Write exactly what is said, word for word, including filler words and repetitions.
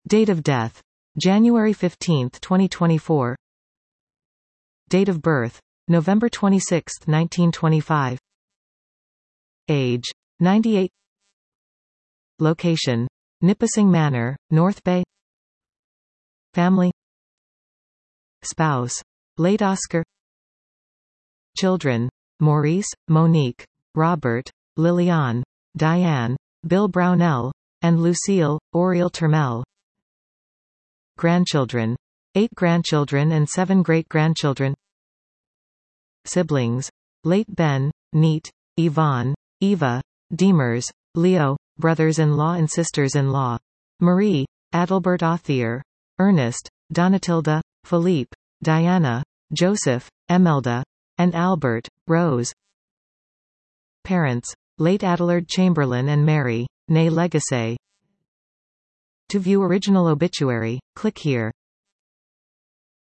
Date of death: January fifteenth, twenty twenty-four. Date of birth: November twenty-sixth, nineteen twenty-five. Age: ninety-eight. Location: Nipissing Manor, North Bay. Family. Spouse: late Oscar. Children: Maurice, Monique, Robert, Liliane, Diane, Bill Brownell, and Lucille, Oriel Termel. Grandchildren: eight grandchildren and seven great-grandchildren. Siblings: late Ben, Neat, Yvonne, Eva, Demers, Leo, brothers-in-law and sisters-in-law: Marie, Adalbert Othier, Ernest, Donatilda, Philippe, Diana, Joseph, Emelda, and Albert, Rose. Parents: late Adelard Chamberlain and Mary, née Legacy. To view original obituary, click here.